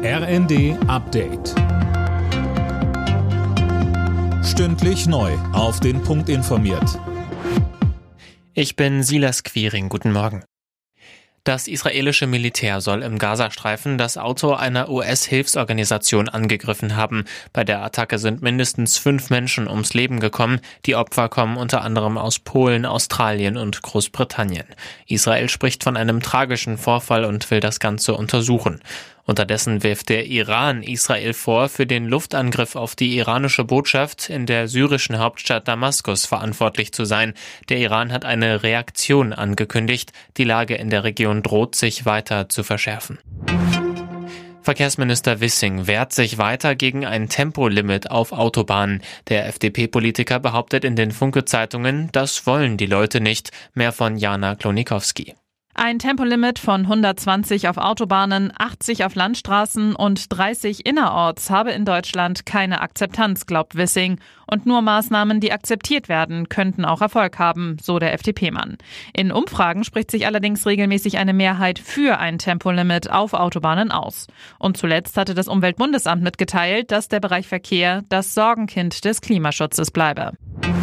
RND Update. Stündlich neu auf den Punkt informiert. Ich bin Silas Quiring, guten Morgen. Das israelische Militär soll im Gazastreifen das Auto einer US-Hilfsorganisation angegriffen haben. Bei der Attacke sind mindestens 5 Menschen ums Leben gekommen. Die Opfer kommen unter anderem aus Polen, Australien und Großbritannien. Israel spricht von einem tragischen Vorfall und will das Ganze untersuchen. Unterdessen wirft der Iran Israel vor, für den Luftangriff auf die iranische Botschaft in der syrischen Hauptstadt Damaskus verantwortlich zu sein. Der Iran hat eine Reaktion angekündigt. Die Lage in der Region droht sich weiter zu verschärfen. Verkehrsminister Wissing wehrt sich weiter gegen ein Tempolimit auf Autobahnen. Der FDP-Politiker behauptet in den Funke-Zeitungen, das wollen die Leute nicht. Mehr von Jana Klonikowski. Ein Tempolimit von 120 auf Autobahnen, 80 auf Landstraßen und 30 innerorts habe in Deutschland keine Akzeptanz, glaubt Wissing. Und nur Maßnahmen, die akzeptiert werden, könnten auch Erfolg haben, so der FDP-Mann. In Umfragen spricht sich allerdings regelmäßig eine Mehrheit für ein Tempolimit auf Autobahnen aus. Und zuletzt hatte das Umweltbundesamt mitgeteilt, dass der Bereich Verkehr das Sorgenkind des Klimaschutzes bleibe.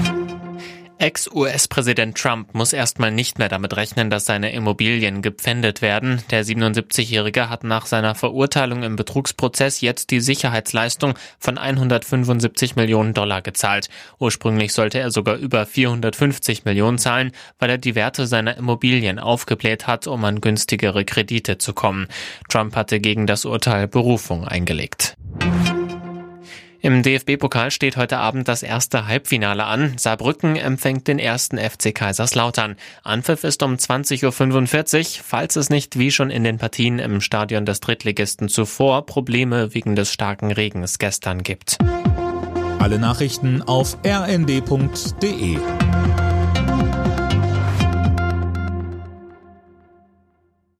Ex-US-Präsident Trump muss erstmal nicht mehr damit rechnen, dass seine Immobilien gepfändet werden. Der 77-Jährige hat nach seiner Verurteilung im Betrugsprozess jetzt die Sicherheitsleistung von $175 Millionen gezahlt. Ursprünglich sollte er sogar über 450 Millionen zahlen, weil er die Werte seiner Immobilien aufgebläht hat, um an günstigere Kredite zu kommen. Trump hatte gegen das Urteil Berufung eingelegt. Im DFB-Pokal steht heute Abend das erste Halbfinale an. Saarbrücken empfängt den ersten FC Kaiserslautern. Anpfiff ist um 20.45 Uhr, falls es nicht wie schon in den Partien im Stadion des Drittligisten zuvor Probleme wegen des starken Regens gestern gibt. Alle Nachrichten auf rnd.de.